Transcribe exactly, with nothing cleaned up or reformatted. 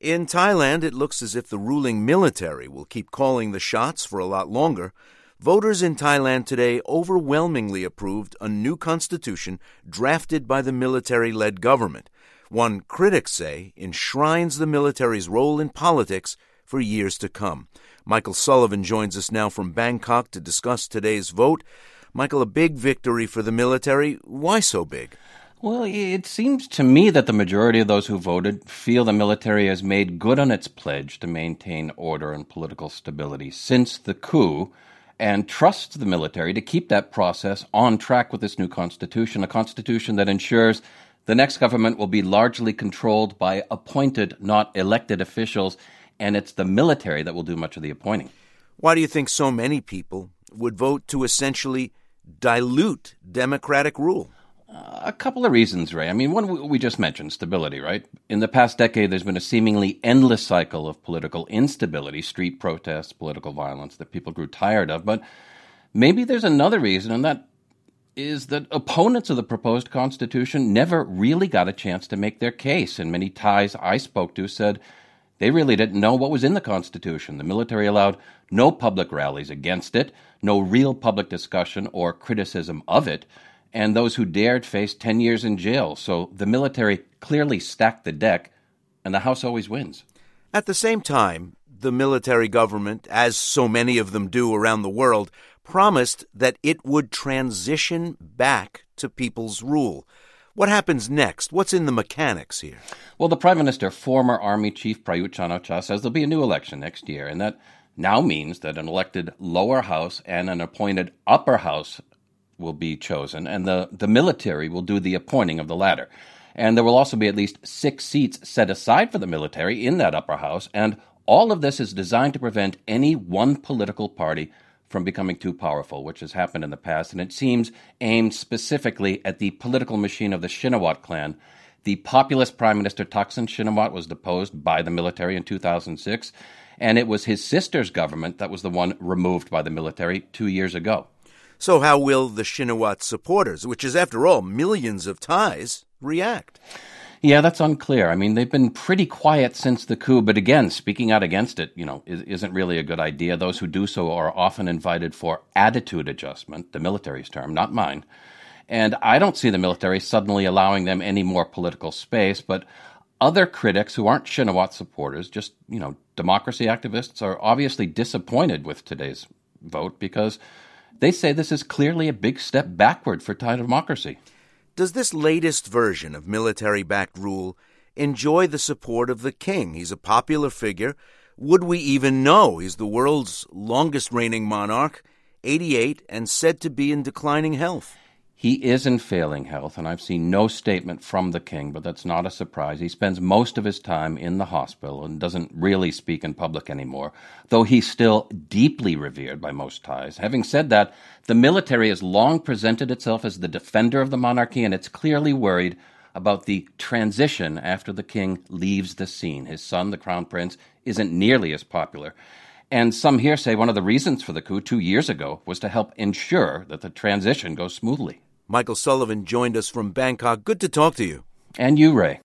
In Thailand, it looks as if the ruling military will keep calling the shots for a lot longer. Voters in Thailand today overwhelmingly approved a new constitution drafted by the military-led government. One, critics say, enshrines the military's role in politics for years to come. Michael Sullivan joins us now from Bangkok to discuss today's vote. Michael, a big victory for the military. Why so big? Well, it seems to me that the majority of those who voted feel the military has made good on its pledge to maintain order and political stability since the coup, and trusts the military to keep that process on track with this new constitution, a constitution that ensures the next government will be largely controlled by appointed, not elected officials, and it's the military that will do much of the appointing. Why do you think so many people would vote to essentially dilute democratic rule? Uh, a couple of reasons, Ray. I mean, one we just mentioned, stability, right? In the past decade, there's been a seemingly endless cycle of political instability, street protests, political violence that people grew tired of. But maybe there's another reason, and that is that opponents of the proposed constitution never really got a chance to make their case. And many Thais I spoke to said they really didn't know what was in the Constitution. The military allowed no public rallies against it, no real public discussion or criticism of it, and those who dared faced ten years in jail. So the military clearly stacked the deck, and the House always wins. At the same time, the military government, as so many of them do around the world, promised that it would transition back to people's rule. What happens next? What's in the mechanics here? Well, the Prime Minister, former Army Chief Prayut Chan-o-cha, says there'll be a new election next year, and that now means that an elected lower house and an appointed upper house will be chosen, and the, the military will do the appointing of the latter. And there will also be at least six seats set aside for the military in that upper house, and all of this is designed to prevent any one political party from becoming too powerful, which has happened in the past, and it seems aimed specifically at the political machine of the Shinawatra clan. The populist Prime Minister Thaksin Shinawatra was deposed by the military in two thousand six, and it was his sister's government that was the one removed by the military two years ago. So how will the Shinawatra supporters, which is, after all, millions of Thais, react? Yeah, that's unclear. I mean, they've been pretty quiet since the coup, but again, speaking out against it, you know, isn't really a good idea. Those who do so are often invited for attitude adjustment, the military's term, not mine. And I don't see the military suddenly allowing them any more political space, but other critics who aren't Shinawatra supporters, just, you know, democracy activists, are obviously disappointed with today's vote because they say this is clearly a big step backward for Thai democracy. Does this latest version of military-backed rule enjoy the support of the king? He's a popular figure. Would we even know he's the world's longest-reigning monarch, eighty-eight, and said to be in declining health? He is in failing health, and I've seen no statement from the king, but that's not a surprise. He spends most of his time in the hospital and doesn't really speak in public anymore, though he's still deeply revered by most Thais. Having said that, the military has long presented itself as the defender of the monarchy, and it's clearly worried about the transition after the king leaves the scene. His son, the crown prince, isn't nearly as popular. And some here say one of the reasons for the coup two years ago was to help ensure that the transition goes smoothly. Michael Sullivan joined us from Bangkok. Good to talk to you. And you, Ray.